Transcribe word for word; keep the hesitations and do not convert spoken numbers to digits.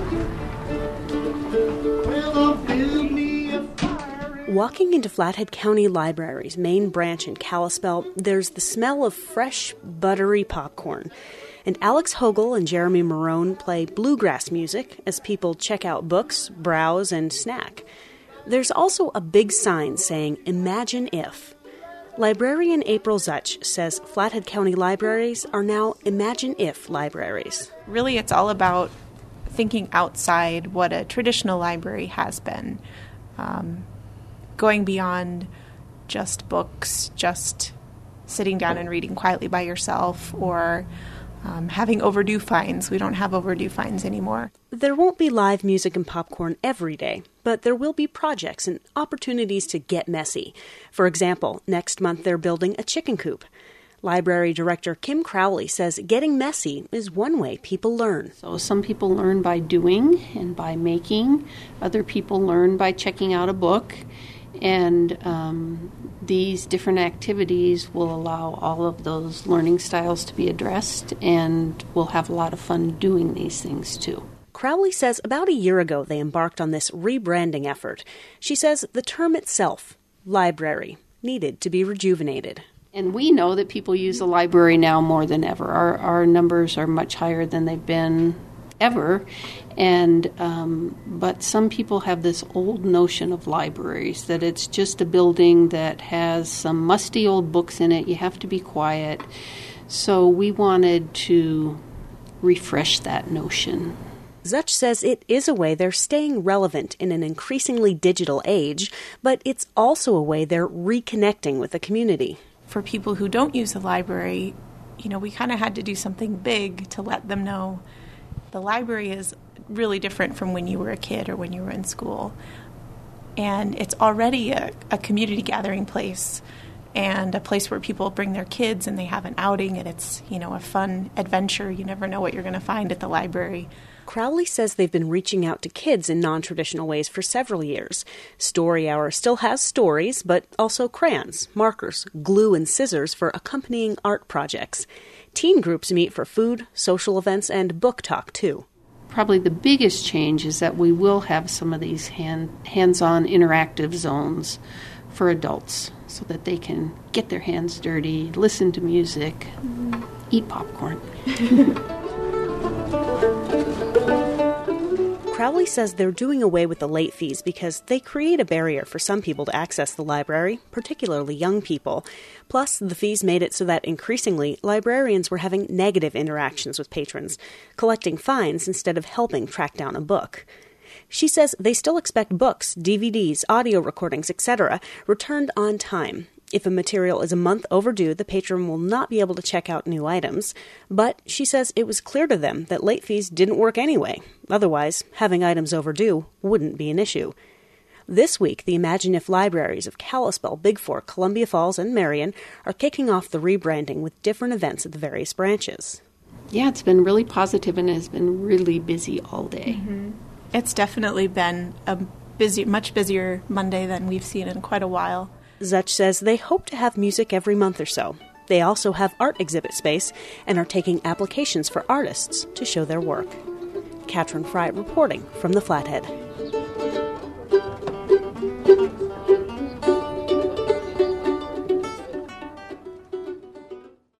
Walking into Flathead County Library's main branch in Kalispell, there's the smell of fresh, buttery popcorn. And Alex Hogel and Jeremy Marone play bluegrass music as people check out books, browse, and snack. There's also a big sign saying, "Imagine if." Librarian April Zutch says Flathead County libraries are now Imagine If libraries. Really, it's all about thinking outside what a traditional library has been. Um, going beyond just books, just sitting down and reading quietly by yourself, or um, having overdue finds. We don't have overdue finds anymore. There won't be live music and popcorn every day, but there will be projects and opportunities to get messy. For example, next month they're building a chicken coop. Library Director Kim Crowley says getting messy is one way people learn. So some people learn by doing and by making. Other people learn by checking out a book. And um, these different activities will allow all of those learning styles to be addressed, and we'll have a lot of fun doing these things too. Crowley says about a year ago they embarked on this rebranding effort. She says the term itself, library, needed to be rejuvenated. And we know that people use the library now more than ever. Our, our numbers are much higher than they've been ever. And um, but some people have this old notion of libraries, that it's just a building that has some musty old books in it. You have to be quiet. So we wanted to refresh that notion. Zutch says it is a way they're staying relevant in an increasingly digital age, but it's also a way they're reconnecting with the community. For people who don't use the library, you know, we kind of had to do something big to let them know the library is really different from when you were a kid or when you were in school. And it's already a, a community gathering place and a place where people bring their kids and they have an outing, and it's, you know, a fun adventure. You never know what you're going to find at the library. Crowley says they've been reaching out to kids in non-traditional ways for several years. Story Hour still has stories, but also crayons, markers, glue, and scissors for accompanying art projects. Teen groups meet for food, social events, and book talk, too. Probably the biggest change is that we will have some of these hand, hands-on interactive zones for adults so that they can get their hands dirty, listen to music, mm. eat popcorn. Crowley says they're doing away with the late fees because they create a barrier for some people to access the library, particularly young people. Plus, the fees made it so that increasingly librarians were having negative interactions with patrons, collecting fines instead of helping track down a book. She says they still expect books, D V Ds, audio recordings, et cetera returned on time. If a material is a month overdue, the patron will not be able to check out new items. But she says it was clear to them that late fees didn't work anyway. Otherwise, having items overdue wouldn't be an issue. This week, the Imagine If libraries of Kalispell, Big Fork, Columbia Falls, and Marion are kicking off the rebranding with different events at the various branches. Yeah, it's been really positive and has been really busy all day. Mm-hmm. It's definitely been a busy, much busier Monday than we've seen in quite a while. Zutch says they hope to have music every month or so. They also have art exhibit space and are taking applications for artists to show their work. Katrin Fry reporting from the Flathead.